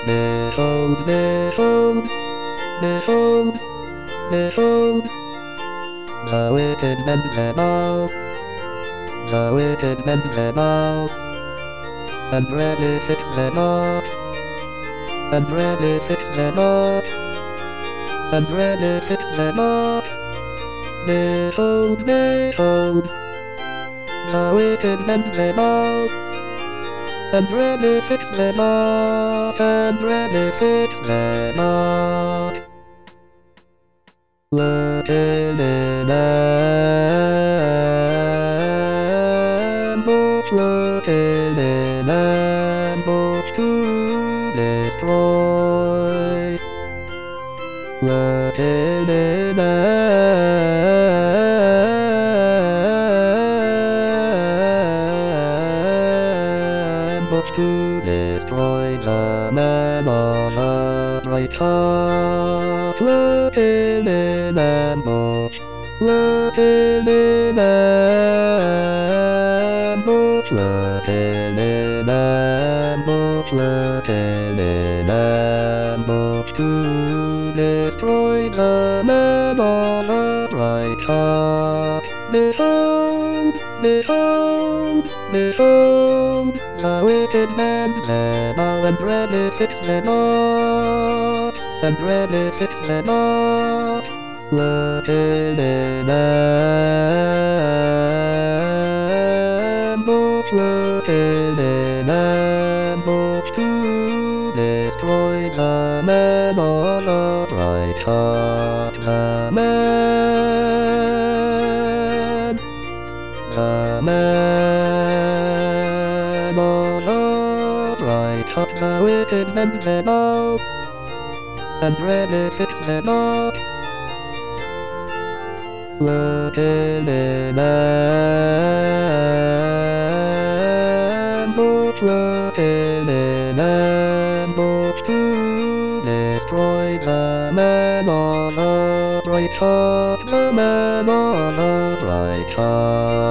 Behold, behold, behold, behold, the wicked men rebel, the wicked men rebel, and ready fix them up, and ready fix them up, and ready fix them up. Behold, behold, the wicked men rebel, and ready fix them up, and ready fix them up. Looking in ambush, looking in ambush to destroy. Looking in ambush to destroy the man on a bright top. Looking in ambush, looking in ambush, looking in ambush, looking in ambush to destroy the man on a bright top. Behold, behold, behold, the wicked man rebel and ready fix them up, and ready fix them up. Looking in ambush, looking in ambush to destroy the man on a bright top. The man on a bright top. The wicked men rebel, and ready fix them up. Looking in ambush, looking in ambush to destroy the man on a bright top, the man on a bright top.